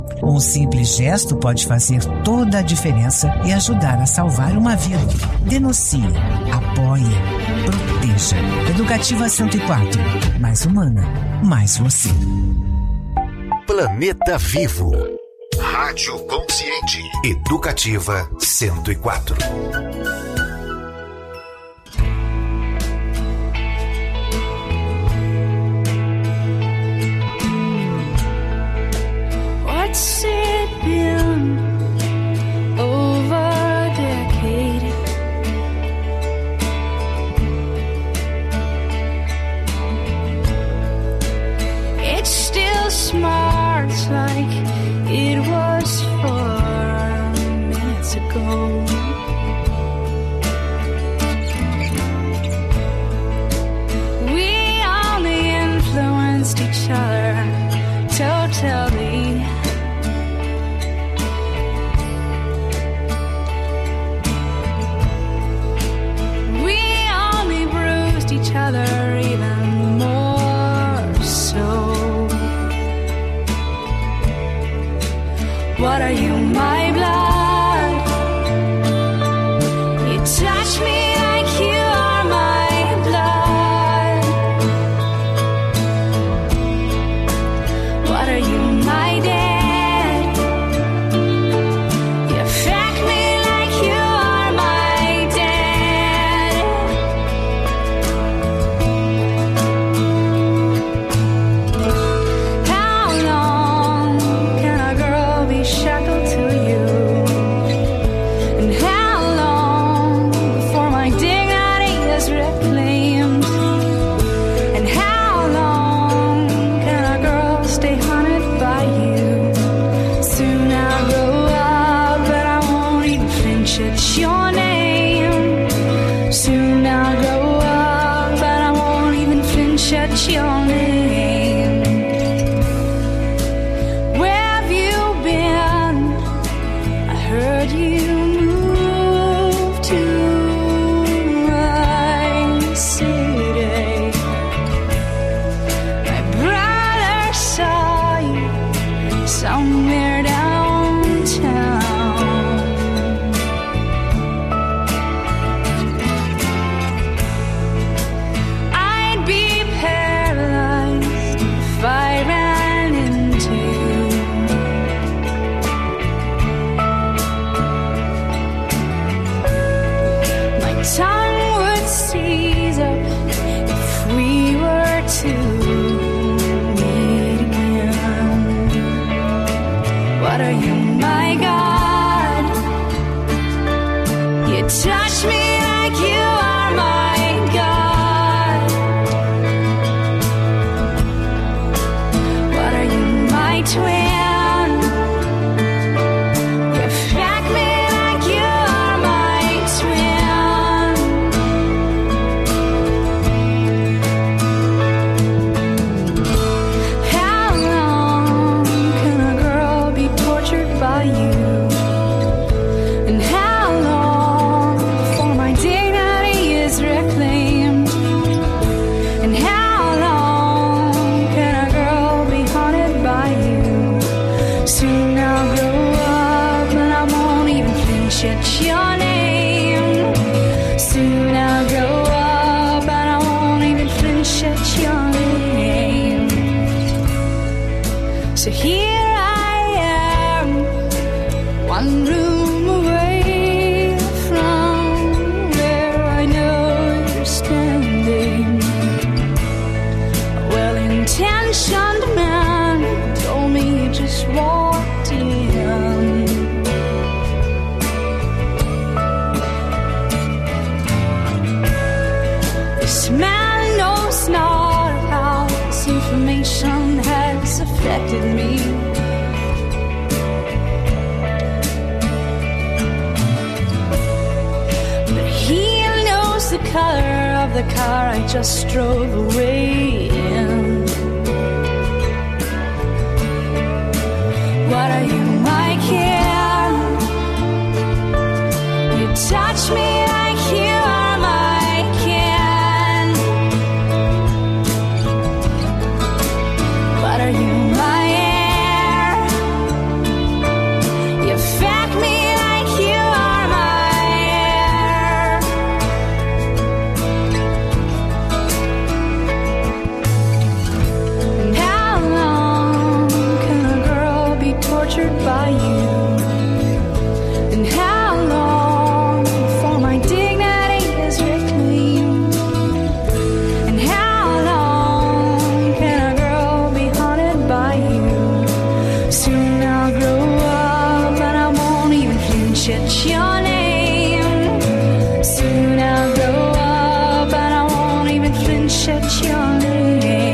Um simples gesto pode fazer toda a diferença e ajudar a salvar uma vida. Denuncie, apoie, proteja. Educativa 104. Mais humana, mais você. Planeta Vivo. Rádio Consciente. Educativa 104. What's it been over a decade? It still smarts like it was 4 minutes ago. We only influenced each other totally. Each other even more so. What are you, my blood? You touch me like you are my blood. What are you, my dad? You affect me like you are my dad. Shackled to you, and how long before my dignity is reclaimed? And how long can a girl stay haunted by you? Soon I'll grow up, but I won't even flinch at your name. Soon I'll grow up, but I won't even flinch at your name. You moved to my city. My brother saw you somewhere downtown. I'd be paralyzed if I ran into you. Tongue would seize up if we were to meet again. What are you, my God? You touch me like you are my God. What are you, my twin? You affect me like you are my twin. By you, and how long before my dignity is reclaimed? And how long can a girl be haunted by you? Soon I'll grow up and I won't even flinch at your name. Soon I'll grow up and I won't even flinch at your name. So here one room away from where I know you're standing. A well-intentioned man told me you just walked in. This man knows not how this information has affected me. The color of the car I just drove away in. What are you, my kid? You touch me like you are my kin. What are you, my air? tortured by you? And how long before my dignity is reclaimed? And how long can a girl be haunted by you? Soon I'll grow up and I won't even flinch at your name. Soon I'll grow up and I won't even flinch at your name.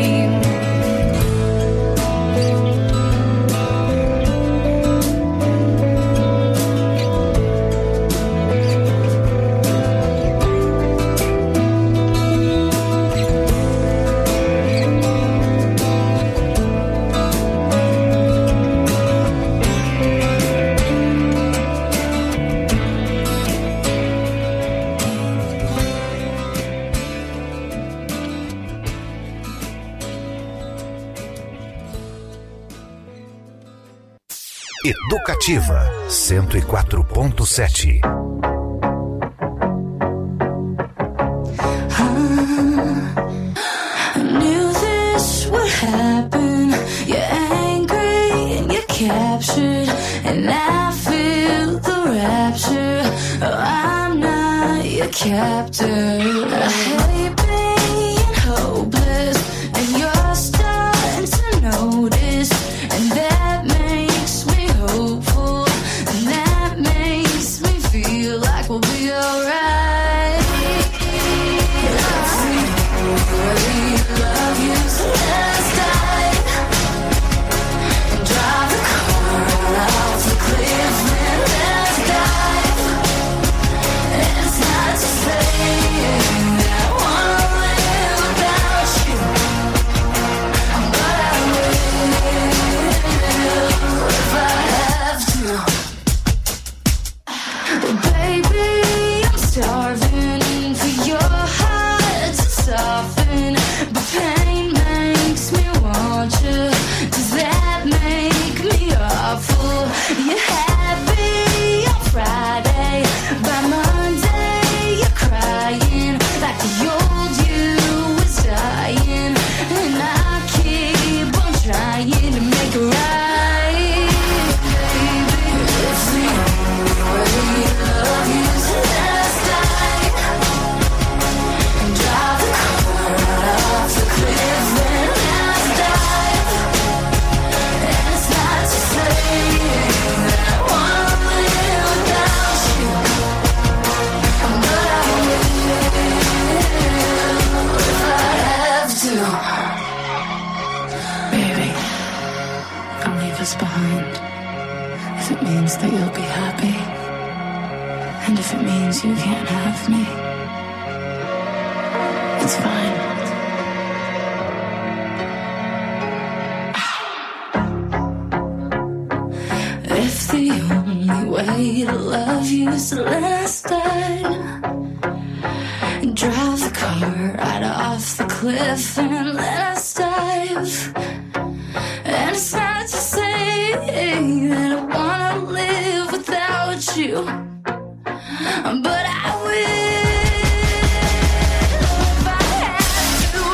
Educativa 104.7. I knew this would happen. You're angry and you're captured, and I feel the rapture. Oh, I'm not your captor. I hate being hopeless, and you're starting to notice, and that makes me hopeful, and that makes me feel like we'll be alright. Let's see whether you love you last night, and drive the car off the cliff and let's dive. And it's not to say that I wanna live without you, but I will if I have to. Baby, I'm starving for your heart to soften, but pain makes me want you. Does that make me awful? You're happy on Friday, by Monday you're crying like the old you was dying, and I keep on trying to make it right. Baby, it's the only way to love you last night, and drive the car off the cliff and let's dive. And it's not to say that I wanna live without you, but I will if I have to. Baby, I'll leave us behind if it means that you'll be happy, and if it means you can't have me, it's fine. If the only way to love you is to let us die, and drive the car right off the cliff and let us dive. And it's not to say that I wanna live without you, but I will if I have to.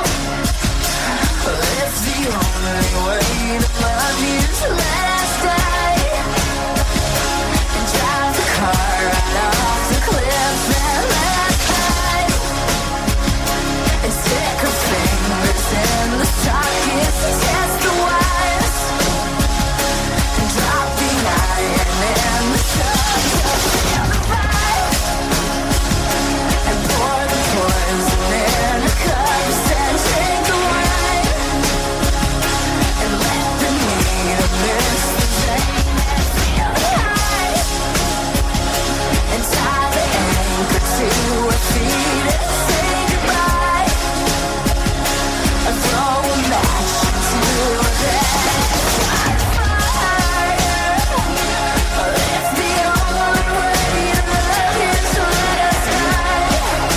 If the only way to love you is to let us die, and drive the car right off the cliff and let us dive, and stick our fingers in the sockets and test the wires, and drop the iron in the sun, feel the fire, and pour the poison in the cups and drink the wine, and let the needle miss the vein and feel the high, and tie the anchor to our feet and say goodbye, and throw a match into that fire. If the only way to love you is to let us die,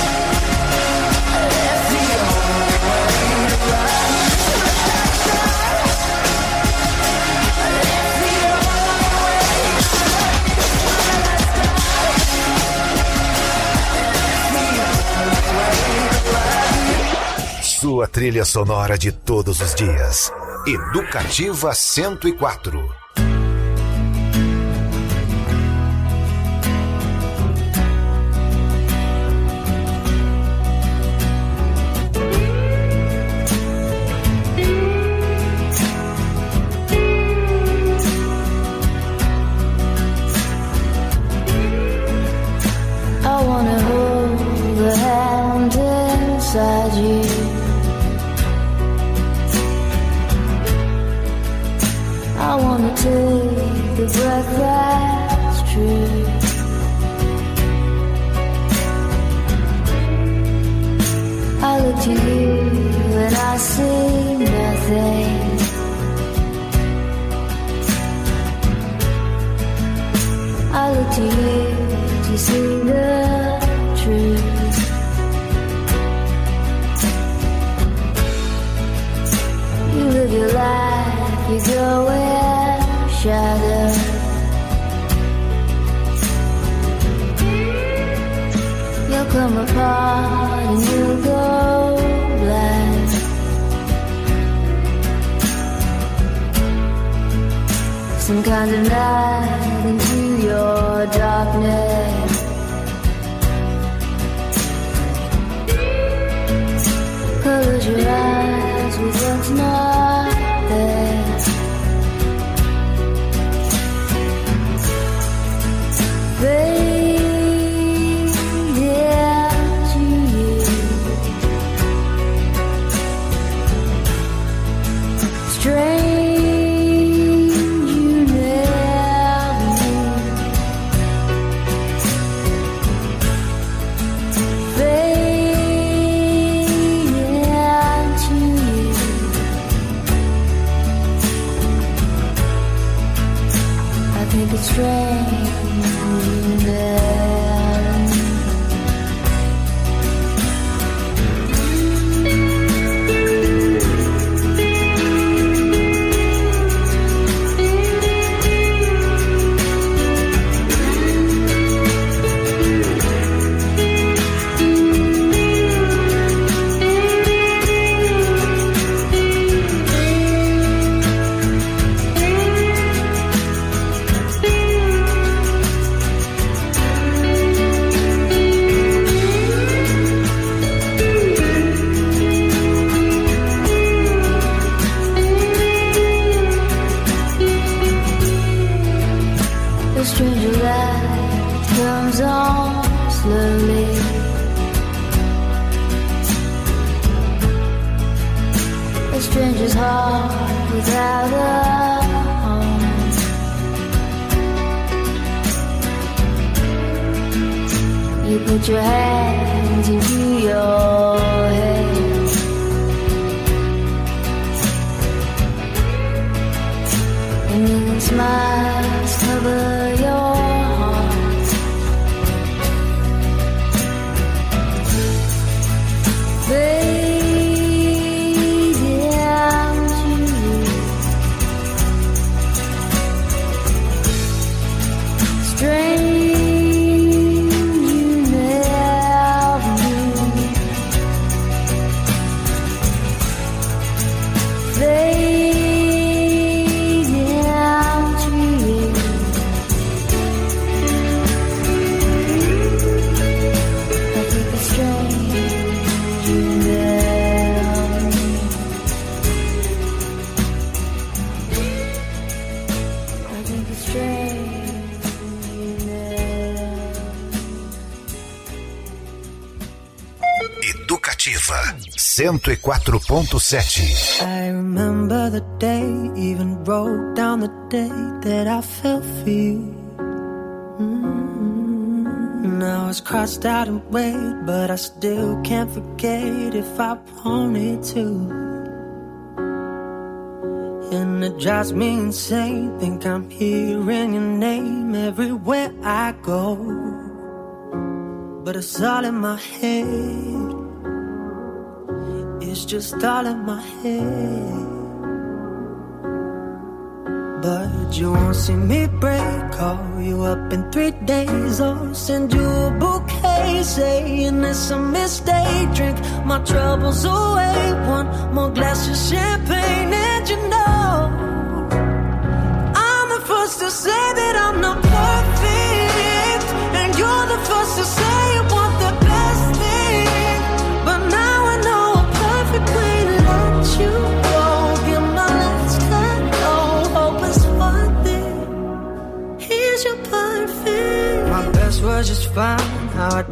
if the only way to love you is to let us die, if the only way to love you is to let us die, if the only way to love you. Sua trilha sonora de todos os dias. Educativa 104. every breath that's true. I look to you and I see nothing. I look to you to see the truth. You live your life, you go where shadows. You'll come apart and you'll go black. Some kind of night into your darkness. Close your eyes with what's not there. Put your hands into your head. And then smiles cover your heart. Fade down to you. Strange. Educativa 104.7. I remember the day, even wrote down the day that I fell for you. Now it's crossed out in red, but I still can't forget if I wanted to. And it drives me insane, think I'm hearing your name everywhere I go. But it's all in my head. It's just all in my head. But you won't see me break. Call you up in 3 days or send you a bouquet saying it's a mistake. Drink my troubles away. One more glass of champagne and you know I'm the first to say that I'm not perfect, and you're the first to say you want the best thing. But now I know a perfect way to let you go. Give my last cut, no hope is worth it. Here's your perfect. My best was just fine. How I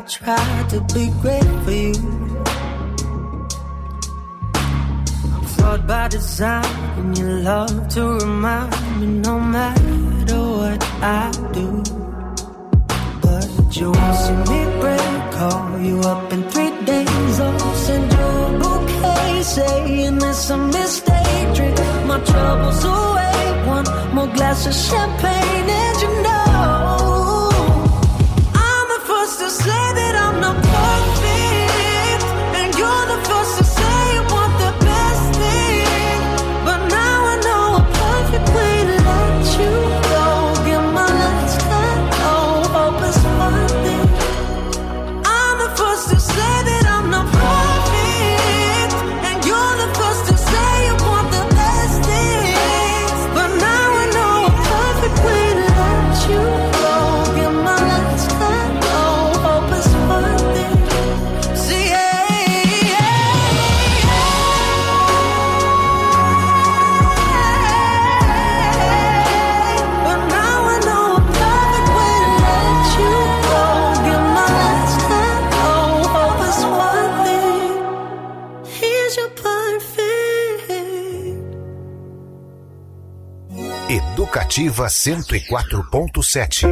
tried to be great for you. I'm flawed by design, and you love to remind me no matter what I do. But you won't see me break, call you up in 3 days, I'll send you a bouquet, saying it's a mistake. Drink my troubles away, one more glass of champagne, and you know I'm the first to say that I'm not perfect, and you're the first to say you want the best thing. But now I know a perfect way to let you go. Get my last hello, hope it's worth it. I'm the first to say that I'm not perfect, and you're the first to say you want the best thing. But now I know a perfect way to let you go. Get my last hello, hope it's worth it. See, but now I know a perfect way to let you go. Get my last hello, hope it's worth it. Here's your perfect. Educativa 104.7.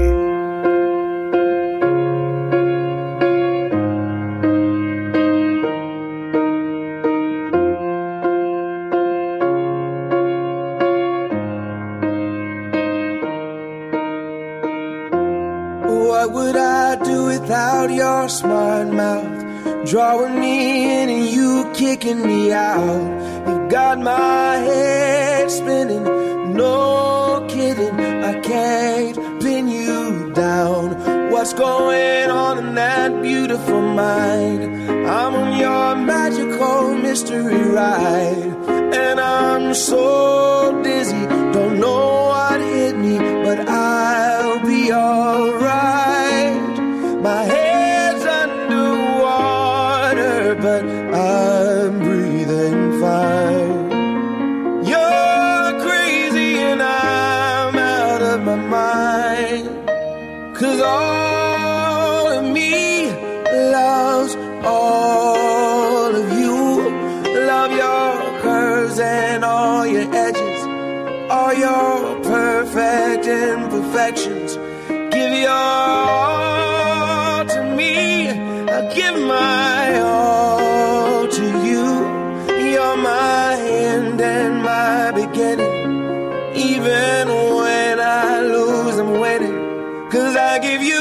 What would I do without your smart mouth? Drawing me in and you kicking me out. You got my head spinning, no kidding. I can't pin you down. What's going on in that beautiful mind? I'm on your magical mystery ride, and I'm so dizzy, don't know what hit me, but I'll be alright. My head's underwater, but I'm breathing fine. You're crazy and I'm out of my mind, 'cause all of me loves all of you. Love your curves and all your edges, all your perfect imperfections. Give your all to me, I'll give my all to you. You're my end and my beginning. Even when I lose, I'm winning, 'cause I give you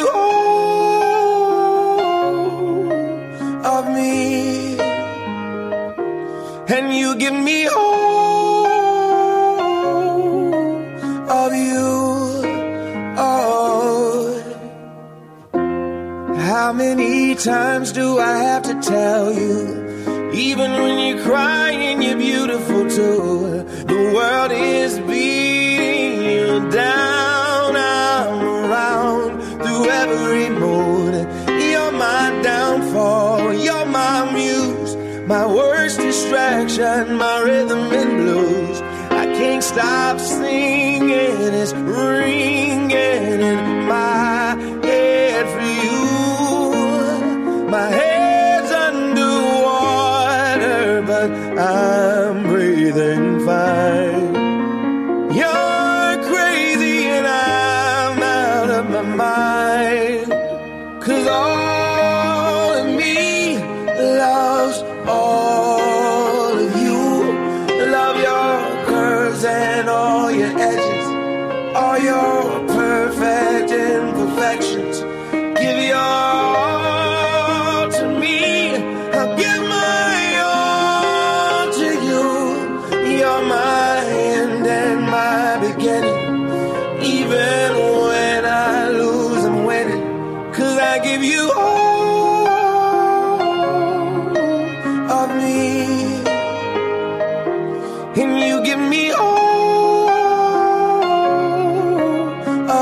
all of me, and you give me all of you. Oh, how many times do I have to tell you? Even when you're crying, you're beautiful too. The world is beating you down. I'm around through every mood. You're my downfall, you're my muse, my worst distraction, my rhythm and blues. I can't stop singing, it's ringing in my head for you. My head's underwater, but I'm breathing fine. You're crazy and I'm out of my mind, 'cause all of me loves all of you. Love your curves and all your edges, all your perfect imperfections. Give your all to me, I'll give my all to you. You're my end and my beginning. Even when I lose, I'm winning, 'cause I give you all of me, and you give me all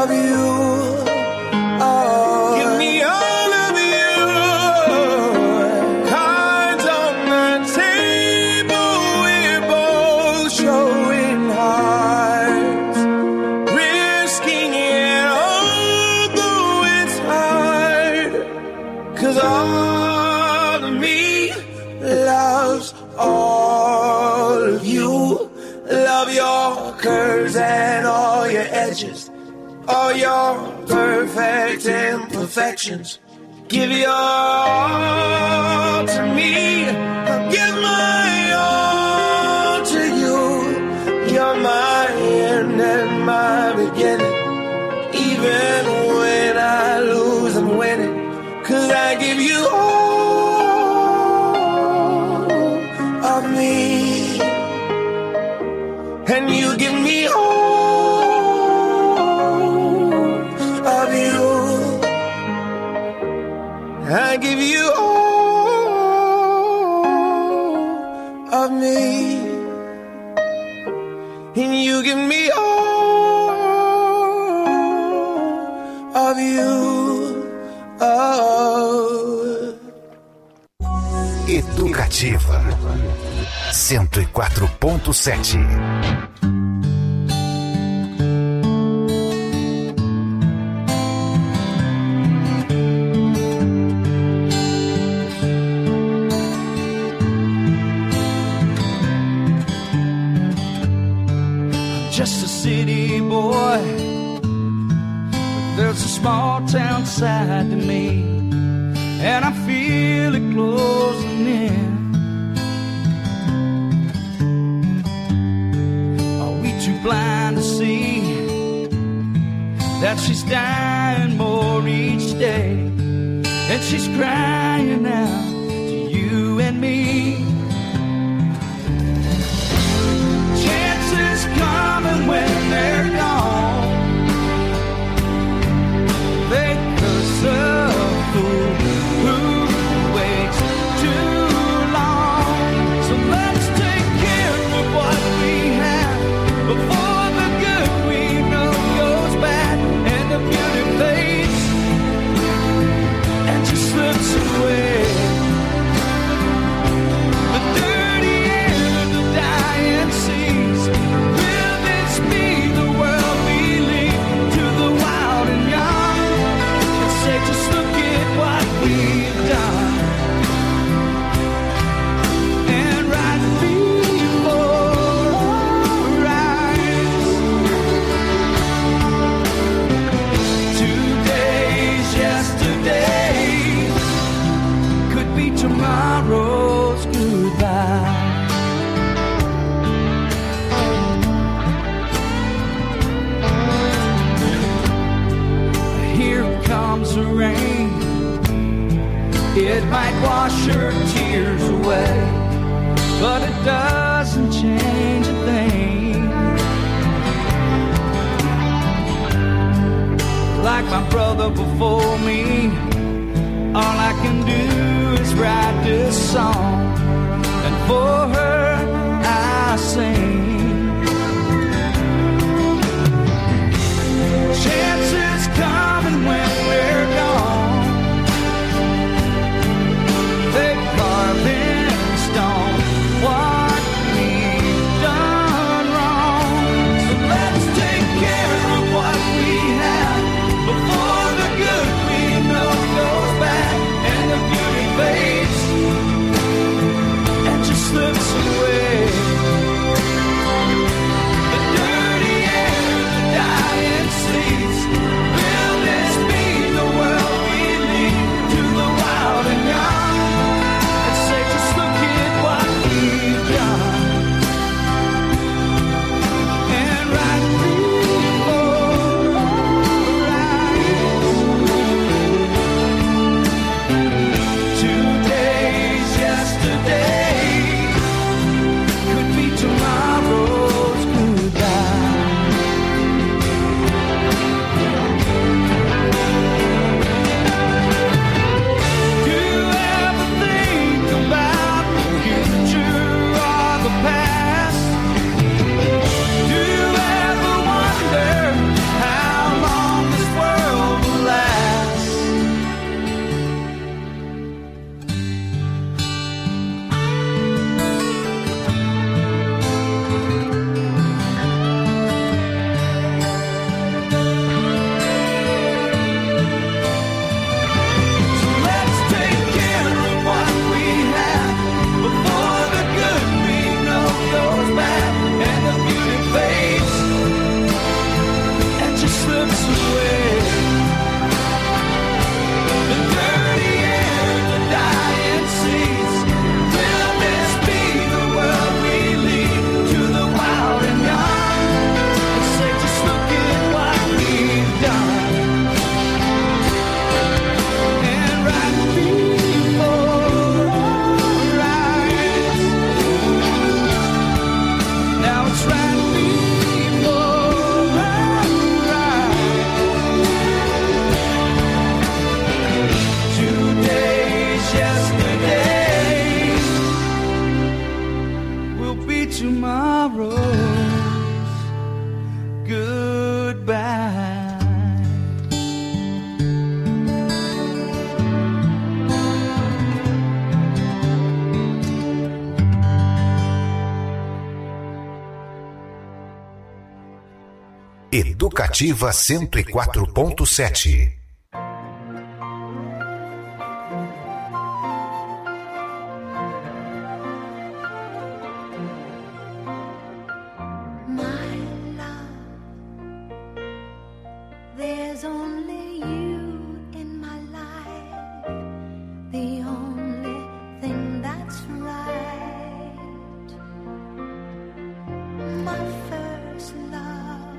and all your edges, all your perfect imperfections. Give your all to me, I'll give my all to you. You're my end and my beginning. Even when I lose, I'm winning. 'Cause I give you all of me, and you give me all of you. I give you all of me, and you give me all of you. Oh. Educativa 104.7. Just a city boy, but there's a small town side to me, and I feel it closing in. Are we too blind to see that she's dying more each day, and she's crying out to you and me? Coming when they're gone, they curse a fool who waits too long. So let's take care of what we have before the good we know goes bad, and the beauty fades and just slips away. The dirty air of the dying seas. Tomorrow's goodbye. Here comes the rain. It might wash her tears away, but it doesn't change a thing. Like my brother before me, all I can do is write this song, and for her I sing. Chances coming when we're gone, they carve in stone what we've done wrong. So let's take care of what we have before the good we know goes bad, and the beauty fades and just slips away. slips away. The dirty air, the dying seas. Will this be the world we lead to the wild and young? And say, just look at what we've done. And right before our eyes, now it's right before our eyes. Today's yesterday will be tomorrow's goodbye. Educativa 104.7. My love, there's only you in my life, the only thing that's right. My first love,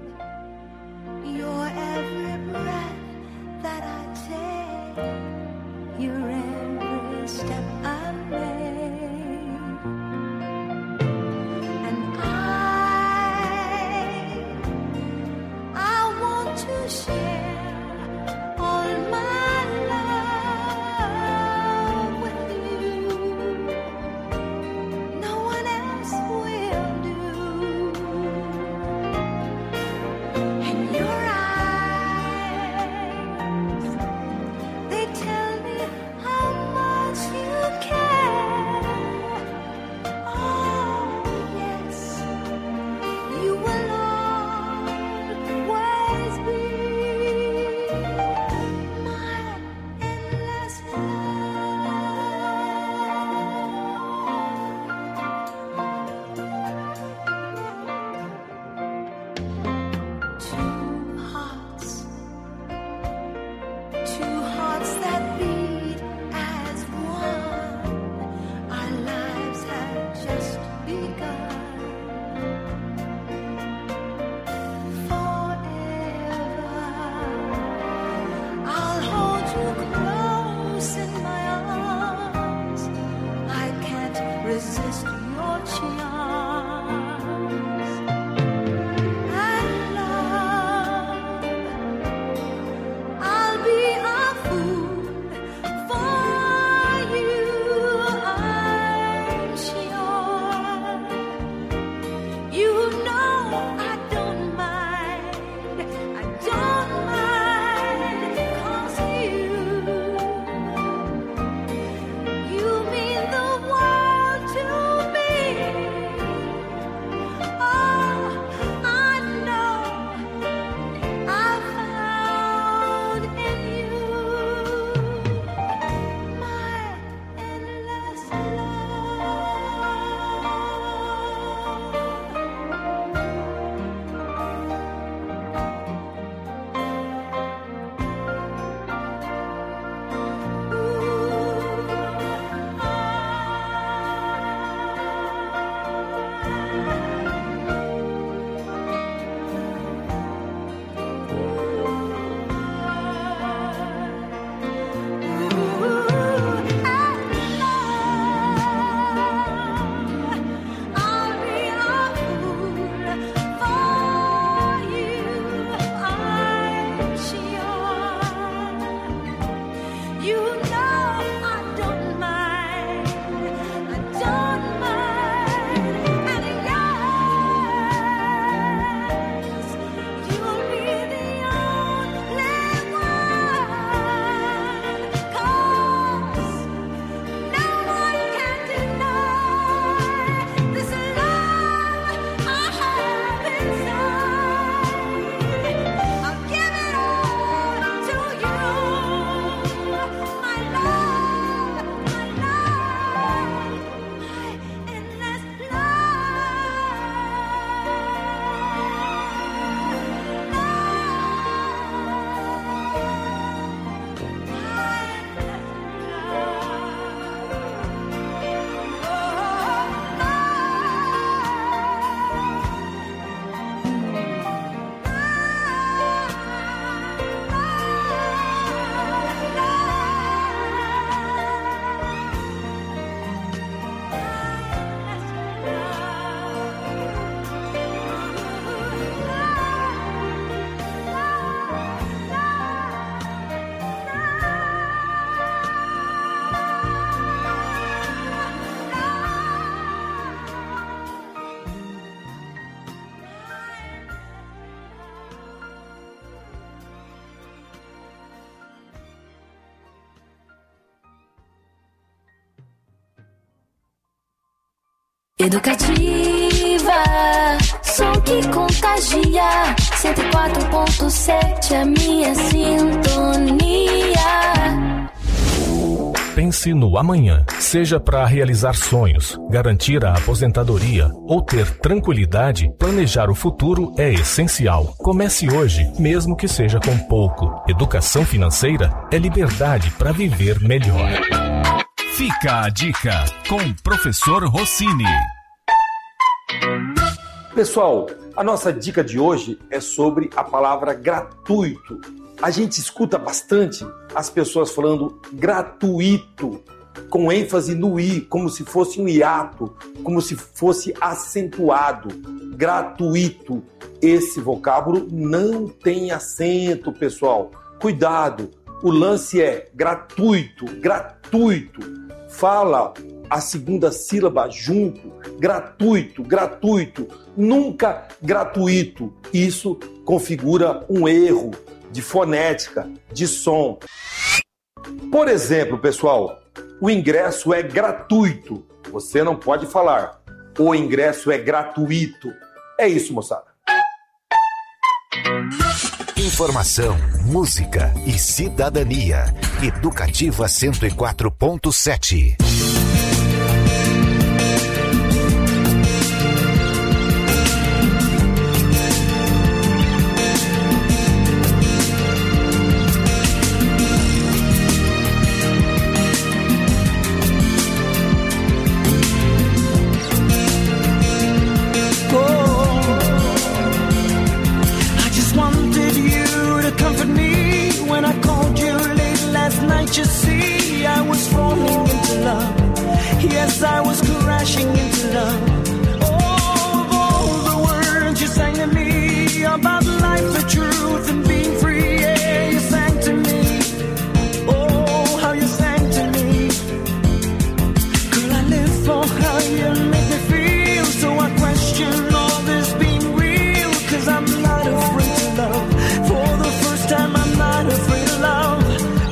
your every breath that I take, your every step I make. And I want to share all my love with you. No one else will do. And your eyes, they tell me how much you care. Oh, yes, you will always be Educativa, som que contagia. 104.7 a minha sintonia. Pense no amanhã, seja para realizar sonhos, garantir a aposentadoria ou ter tranquilidade, planejar o futuro é essencial. Comece hoje, mesmo que seja com pouco. Educação financeira é liberdade para viver melhor. Fica a dica com o professor Rossini. Pessoal, a nossa dica de hoje é sobre a palavra gratuito. A gente escuta bastante as pessoas falando gratuito, com ênfase no i, como se fosse um hiato, como se fosse acentuado. Gratuito. Esse vocábulo não tem acento, pessoal. Cuidado, o lance é gratuito, gratuito. Fala a segunda sílaba junto, gratuito, gratuito, nunca gratuito. Isso configura um erro de fonética, de som. Por exemplo, pessoal, o ingresso é gratuito. Você não pode falar, o ingresso é gratuito. É isso, moçada. Informação, música e cidadania. Educativa 104.7. You see, I was falling into love. Yes, I was crashing into love. Oh, of all the words you sang to me about life, the truth, and being free. Yeah, you sang to me. Oh, how you sang to me. Girl, I live for how you make me feel. So I question all this being real. 'Cause I'm not afraid to love. For the first time, I'm not afraid of love.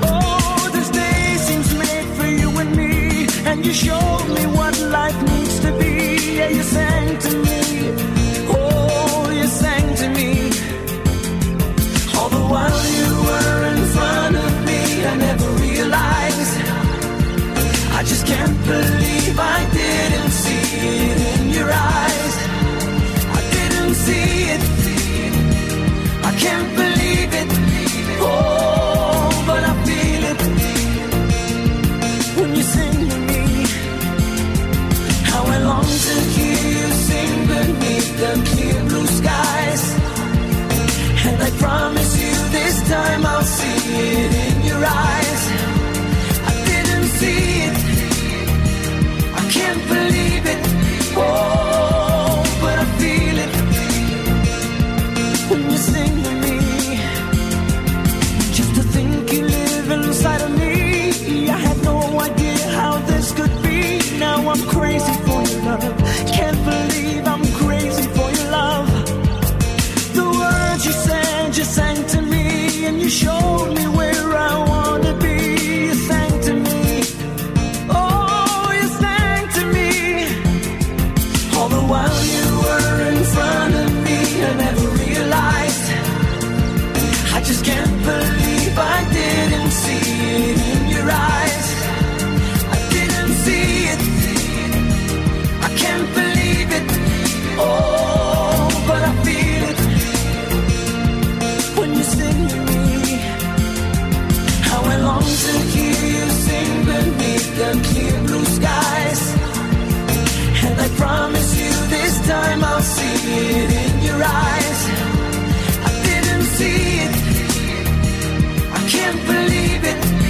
And you showed me what life needs to be. Yeah, you sang to me. Oh, you sang to me. All the while you were in front of me, I never realized. I just can't believe I didn't see it in your eyes. I didn't see it. I can't believe it. Oh, but I feel it when you sing to me. I long to hear you sing beneath the clear blue skies. And I promise you this time I'll see it in your eyes. I didn't see it. I can't believe it. Oh, but I feel it when you sing to me. Just to think you live inside of me. I had no idea how this could be. Now I'm crazy for your love. Can't believe I'm crazy for your love. The words you sang to me. And you showed me where I want to be. You sang to me. Oh, you sang to me. All the while you were in front of me, I never realized. I just can't believe I didn't see it in your eyes. I didn't see it. I can't believe it. Oh, but I feel it when you sing to me. How I long to hear you sing beneath the clear blue skies. And I promise you this time I'll see it in your eyes. I didn't see it. I can't believe it.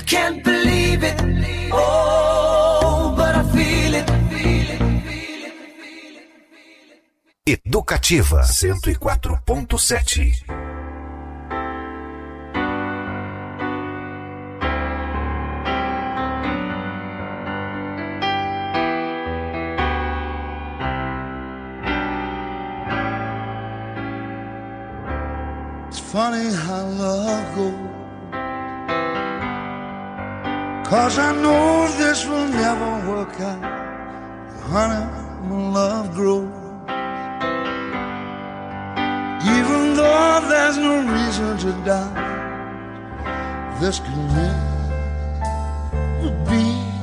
Can't believe it. Oh, but I feel it. Educativa 104.7. Funny how love goes, 'cause I know this will never work out. Honey, my love grows, even though there's no reason to doubt this could never be.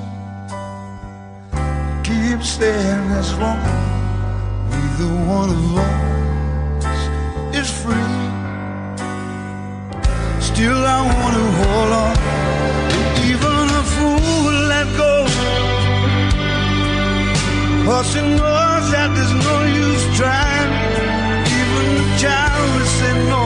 Keep saying it's wrong, neither one of us is free. Still I want to hold on, even a fool let go, 'cause he knows that there's no use trying. Even the child will say no,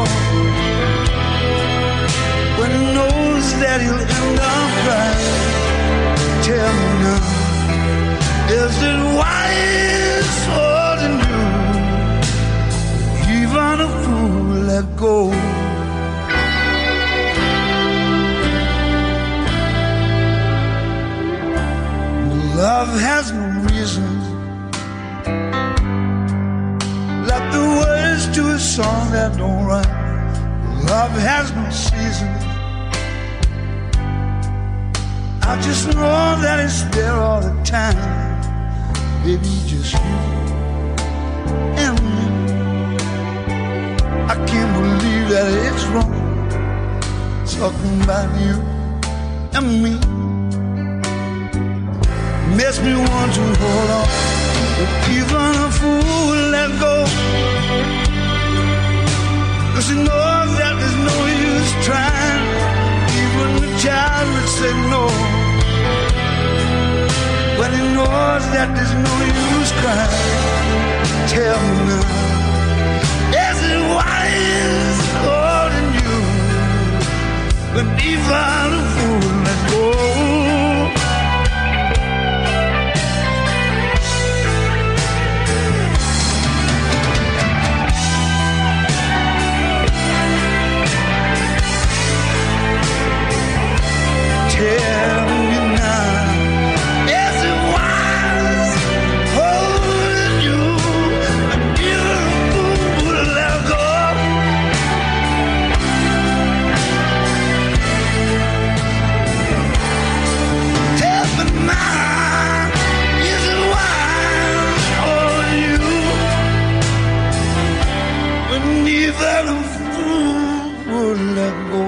when he knows that he'll end up crying. Tell me now, is it wise holding you? Even a fool let go. Love has no reason, like the words to a song that don't rhyme. Love has no season, I just know that it's there all the time. Baby, just you and me. I can't believe that it's wrong, talking about you and me. Makes me want to hold on, but even a fool let go, 'cause he knows that there's no use trying. Even the child would say no, when he knows that there's no use crying. Tell me now, is it wise holding you, but even a fool let go? Tell me now, is it wise holding you, and even a fool let go? Tell me now, is it wise holding you, when even a fool let go?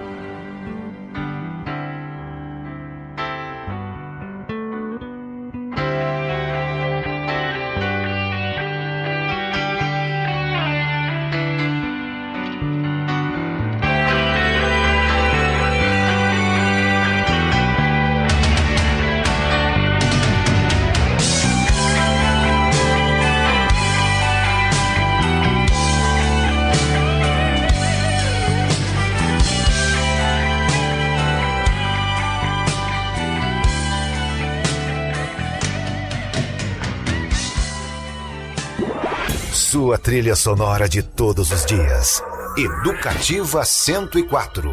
Sua trilha sonora de todos os dias. Educativa 104.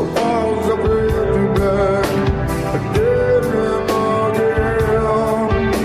Again.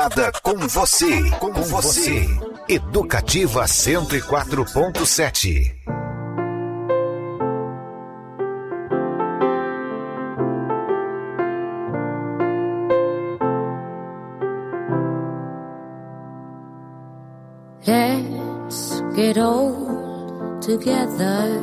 informada com você. Educativa 104.7. Let's get old together.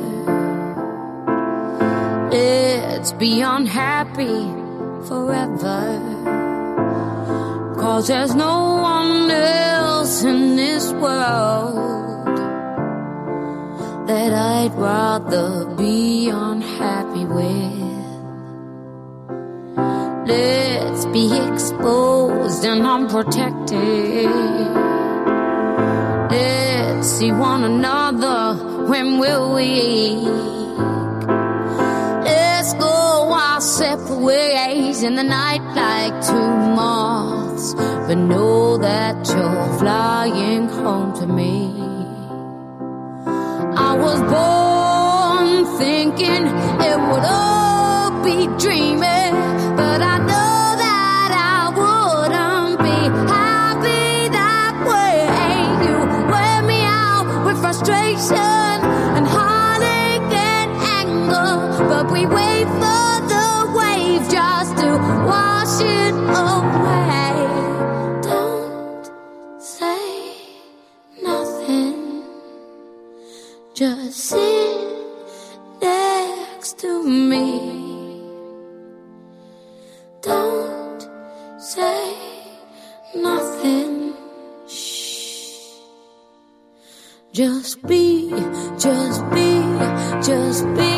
Let's be unhappy forever. 'Cause there's no one else in this world that I'd rather be unhappy with. Let's be exposed and unprotected. Let's see one another when we're weak. Let's go our separate ways in the night like two moths, but know that you're flying home to me. I was born thinking it would all be dreaming, but I know that I wouldn't be happy that way. You wear me out with frustration and heartache and anger, but we wait for the wave just to wash it away. Don't say nothing, just sit next to me. Don't say nothing, shh. Just be, just be, just be.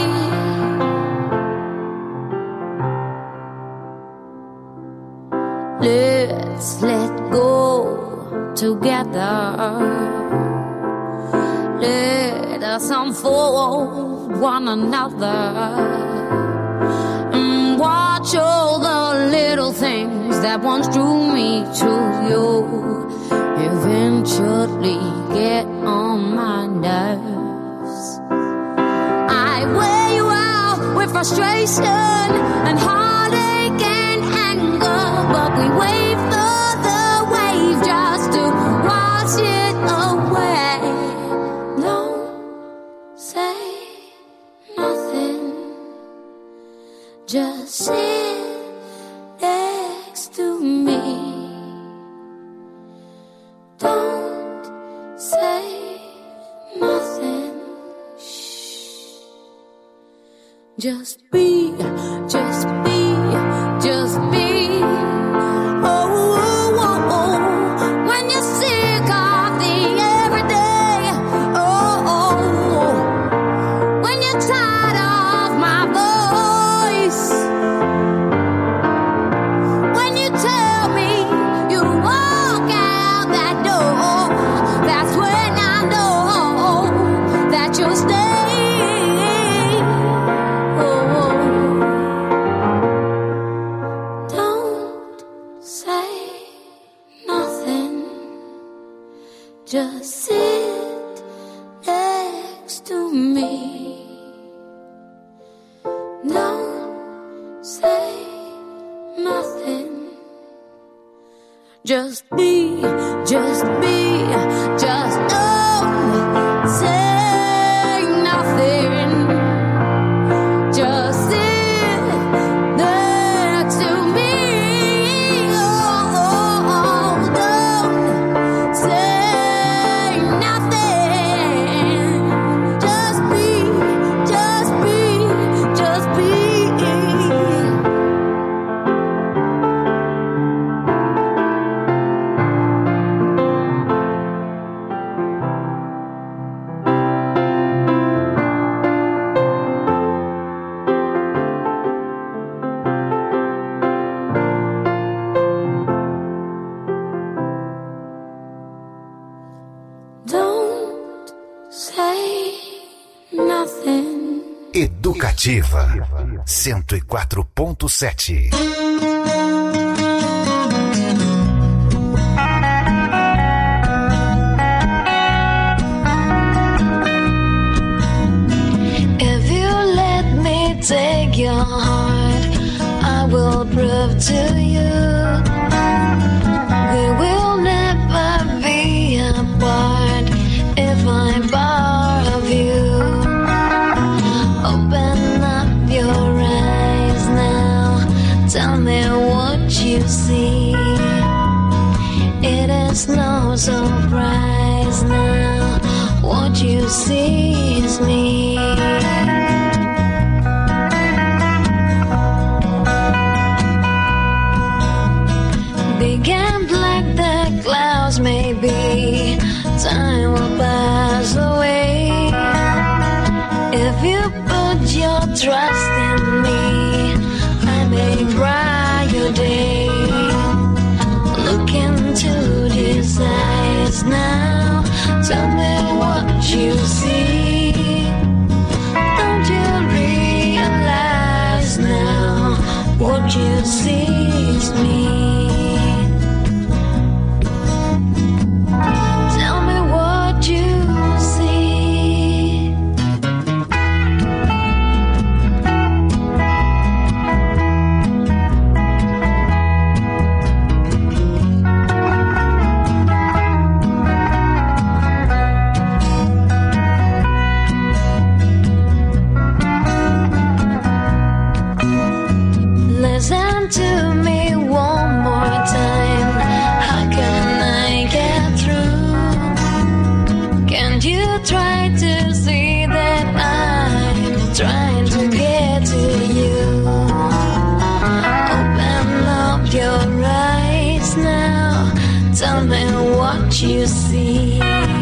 Let's let go together. Let us unfold one another and watch all the little things that once drew me to you eventually get on my nerves. I wear you out with frustration and heartache and anger, but we wait for the wave just to wash it away. Don't say nothing, just sit next to me. Don't say nothing, shh. Just be, just be, just be. Oh, oh, oh, oh. When you're sick of the everyday, oh, oh, oh. When you're tired of my voice, when you tell me you walk out that door, that's when I know that you'll stay. Oh, don't say nothing, just sit next to me. Don't say nothing, just be, just be, just don't say nothing, just sit next to me. Oh, oh, oh, don't say nothing, just be, just be, just be. Don't say nothing. Educativa 104.7. If you let me take your heart, I will prove to you we will my part of you. Open up your eyes now. Tell me what you see. It is no surprise now. What you see is me. Big and black the clouds may be, time will pass away. If you put your trust in me, I may bright your day. Look into these eyes now, tell me what you see. Don't you realize now, what you see is me. Listen to me one more time. How can I get through? Can't you try to see that I'm trying to get to you? Open up your eyes now. Tell me what you see.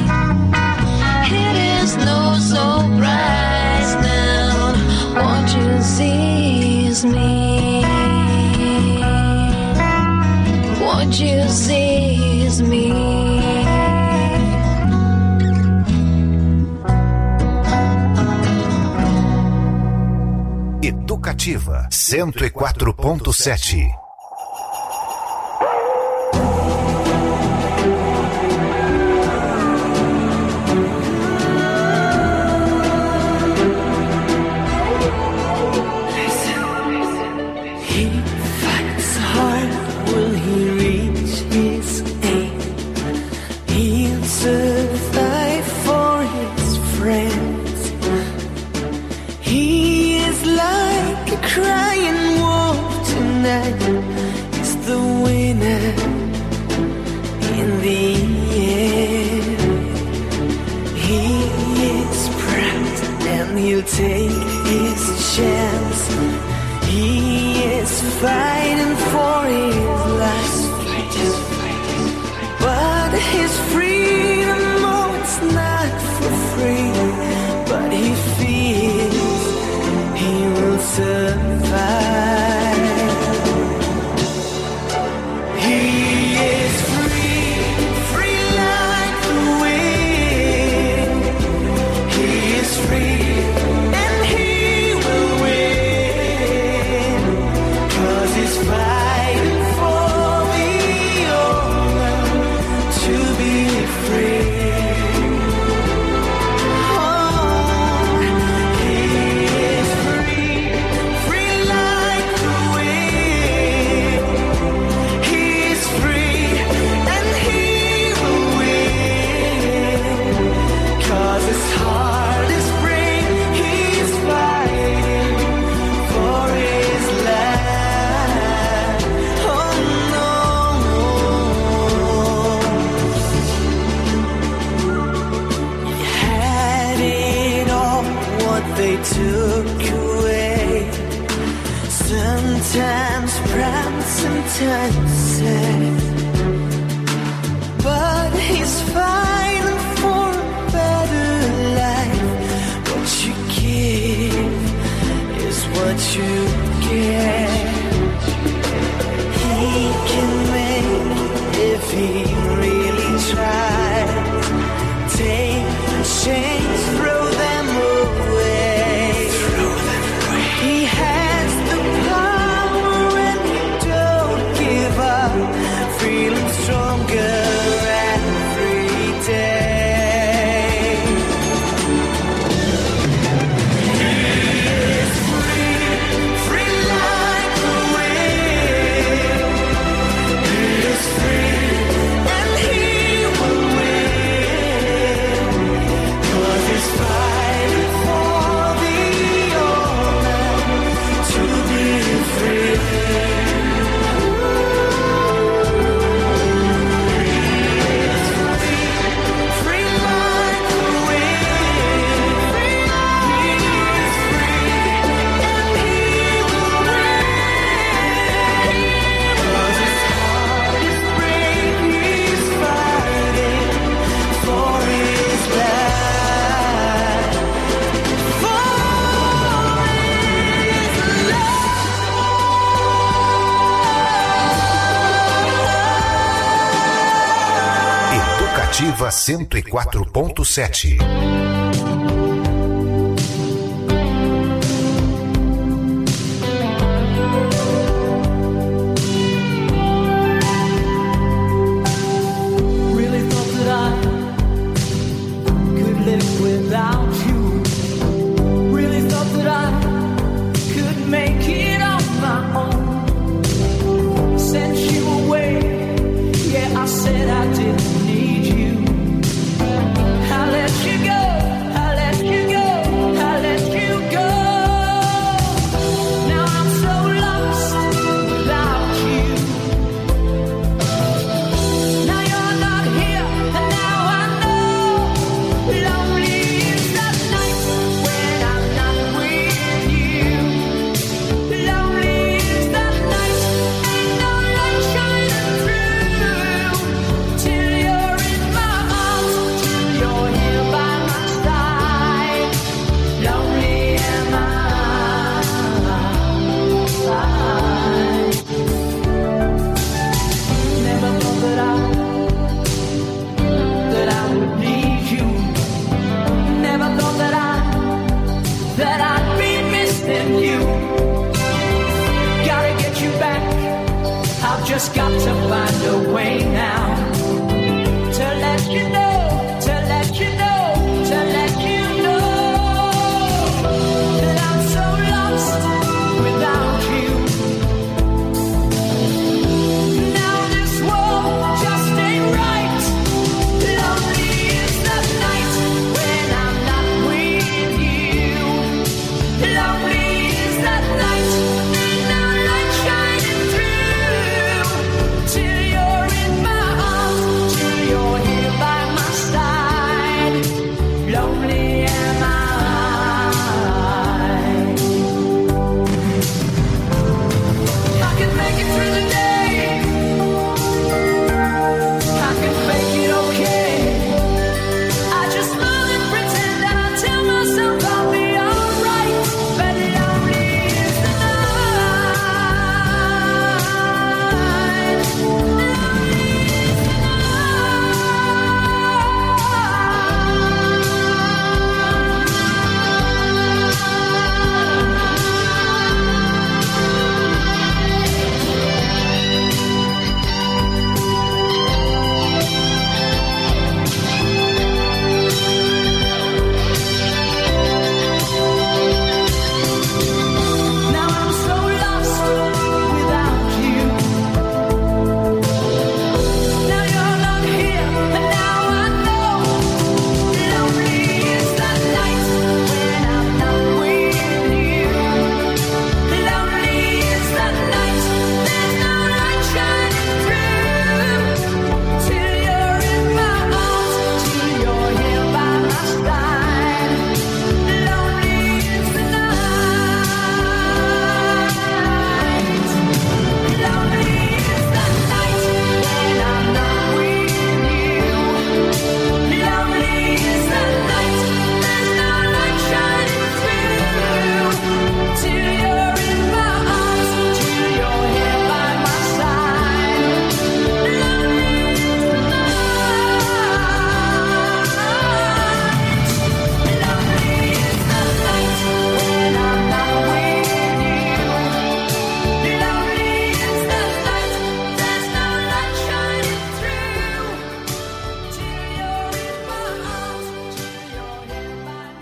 It is no surprise now. What you see is me. What you see is me. Educativa 104.7. Crying wolf tonight is the winner in the end. He is proud and he'll take his chance. He is fighting for his life, but his freedom, oh, it's not for free. But he feels he will survive. He is free, free like the wind. He is free and he will win, 'cause he's fighting for the honor to be free. They took away, sometimes proud, sometimes sad, but he's fighting for a better life. What you give is what you get. He can make it if he really tries. Take the chains, throw them away. He has the power and he don't give up. Feeling stronger every day. He is free, free like the wind. He is free and he will win. Educativa 104.7.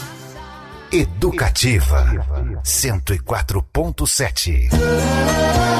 Educativa 104.7.